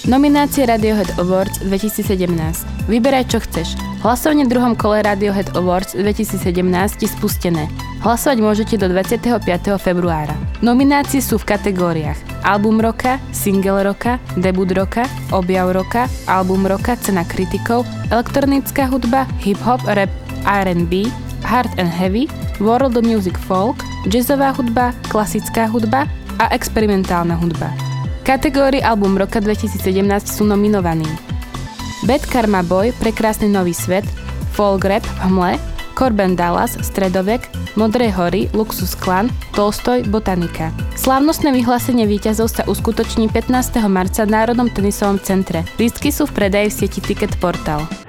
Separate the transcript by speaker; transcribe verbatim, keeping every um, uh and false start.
Speaker 1: Nominácie Radiohead Awards dvetisícsedemnásť. Vyberaj, čo chceš. Hlasovanie v druhom kole Radiohead Awards dvetisícsedemnásť je spustené. Hlasovať môžete do dvadsiateho piateho februára. Nominácie sú v kategóriách Album roka, Single roka, Debut roka, Objav roka, Album roka, Cena kritikov, Elektronická hudba, Hip-hop, Rap, R and B, Hard and Heavy, World Music Folk, Jazzová hudba, Klasická hudba a Experimentálna hudba. Kategórii Album roka dvetisícsedemnásť sú nominovaní Bad Karma Boy, Prekrásny nový svet, Folk Rap v hmle, Corbin Dallas, Stredovek, Modré hory, Luxus Clan, Tolstoj, Botanika. Slávnostné vyhlásenie víťazov sa uskutoční pätnásteho marca v Národnom tenisovom centre. Lístky sú v predaji v sieti Ticket Portal.